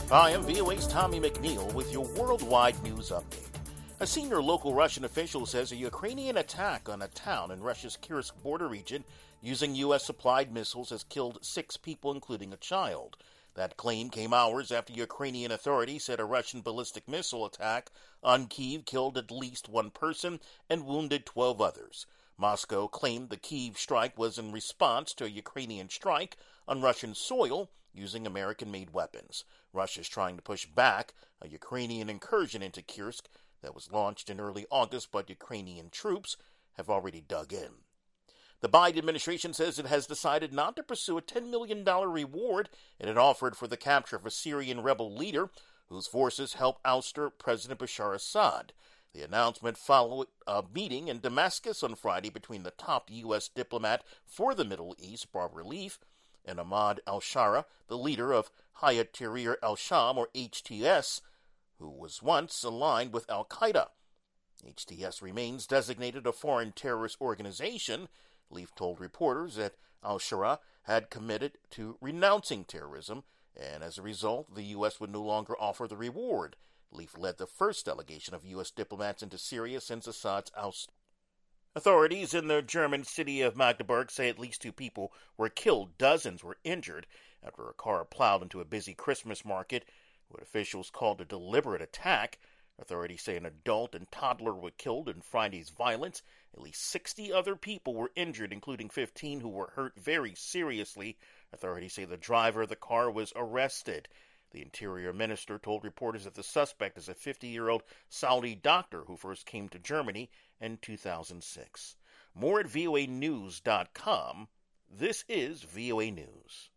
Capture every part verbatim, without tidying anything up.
Hi, I'm V O A's Tommy McNeil with your worldwide news update. A senior local Russian official says a Ukrainian attack on a town in Russia's Kursk border region using U S-supplied missiles has killed six people, including a child. That claim came hours after Ukrainian authorities said a Russian ballistic missile attack on Kyiv killed at least one person and wounded twelve others. Moscow claimed the Kyiv strike was in response to a Ukrainian strike on Russian soil using American-made weapons. Russia is trying to push back a Ukrainian incursion into Kursk that was launched in early August, but Ukrainian troops have already dug in. The Biden administration says it has decided not to pursue a ten million dollars reward it had offered for the capture of a Syrian rebel leader whose forces helped ouster President Bashar Assad. The announcement followed a meeting in Damascus on Friday between the top U S diplomat for the Middle East, Barbara Leaf, and Ahmad al-Shara, the leader of Hayat Tahrir al-Sham, or H T S, who was once aligned with al-Qaeda. H T S remains designated a foreign terrorist organization. Leaf told reporters that al-Shara had committed to renouncing terrorism, and as a result, the U S would no longer offer the reward. Leaf led the first delegation of U S diplomats into Syria since Assad's ousting. Authorities in the German city of Magdeburg say at least two people were killed. Dozens were injured after a car plowed into a busy Christmas market, what officials called a deliberate attack. Authorities say an adult and toddler were killed in Friday's violence. At least sixty other people were injured, including fifteen who were hurt very seriously. Authorities say the driver of the car was arrested. The Interior Minister told reporters that the suspect is a fifty-year-old Saudi doctor who first came to Germany in two thousand six. More at V O A news dot com. This is V O A News.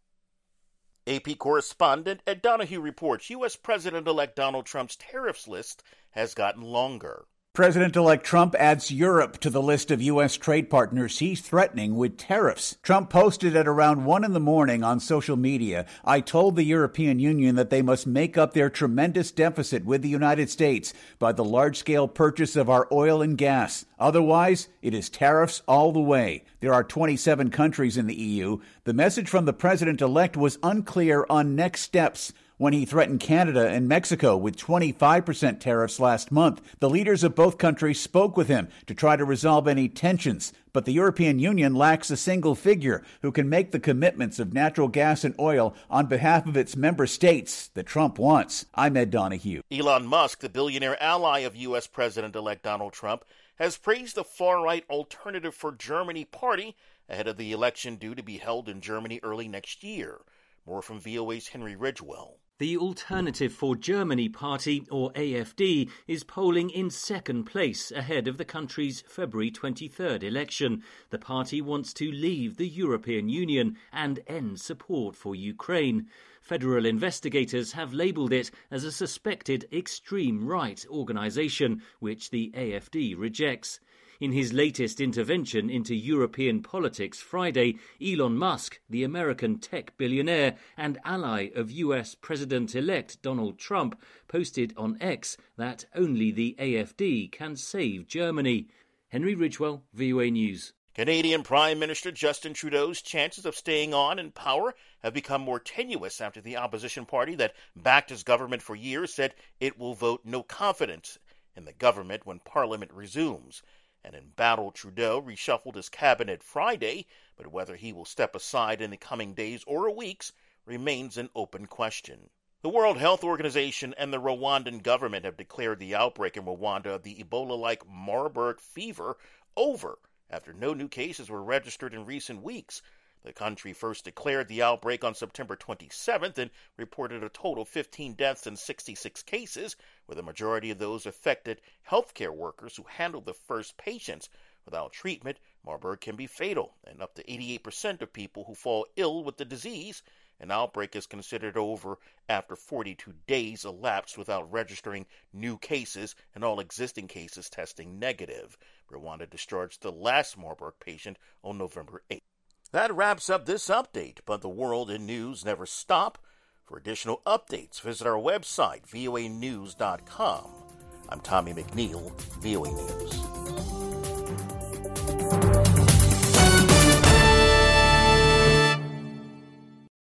A P correspondent Ed Donahue reports U S President-elect Donald Trump's tariffs list has gotten longer. President-elect Trump adds Europe to the list of U S trade partners he's threatening with tariffs. Trump posted at around one in the morning on social media, "I told the European Union that they must make up their tremendous deficit with the United States by the large-scale purchase of our oil and gas. Otherwise, it is tariffs all the way." There are twenty-seven countries in the E U. The message from the president-elect was unclear on next steps when he threatened Canada and Mexico with twenty-five percent tariffs last month. The leaders of both countries spoke with him to try to resolve any tensions, but the European Union lacks a single figure who can make the commitments of natural gas and oil on behalf of its member states that Trump wants. I'm Ed Donahue. Elon Musk, the billionaire ally of U S President-elect Donald Trump, has praised the far-right Alternative for Germany party ahead of the election due to be held in Germany early next year. More from V O A's Henry Ridgewell. The Alternative for Germany party, or A F D, is polling in second place ahead of the country's February twenty-third election. The party wants to leave the European Union and end support for Ukraine. Federal investigators have labelled it as a suspected extreme right organisation, which the A F D rejects. In his latest intervention into European politics Friday, Elon Musk, the American tech billionaire and ally of U S President-elect Donald Trump, posted on X that only the A F D can save Germany. Henry Ridgewell, V O A News. Canadian Prime Minister Justin Trudeau's chances of staying on in power have become more tenuous after the opposition party that backed his government for years said it will vote no confidence in the government when Parliament resumes. An embattled Trudeau reshuffled his cabinet Friday, but whether he will step aside in the coming days or weeks remains an open question. The World Health Organization and the Rwandan government have declared the outbreak in Rwanda of the Ebola-like Marburg fever over after no new cases were registered in recent weeks. The country first declared the outbreak on September twenty-seventh and reported a total of fifteen deaths and sixty-six cases, with the majority of those affected healthcare workers who handled the first patients. Without treatment, Marburg can be fatal, and up to eighty-eight percent of people who fall ill with the disease. An outbreak is considered over after forty-two days elapsed without registering new cases and all existing cases testing negative. Rwanda discharged the last Marburg patient on November eighth. That wraps up this update, but the world and news never stop. For additional updates, visit our website, V O A news dot com. I'm Tommy McNeil, V O A News.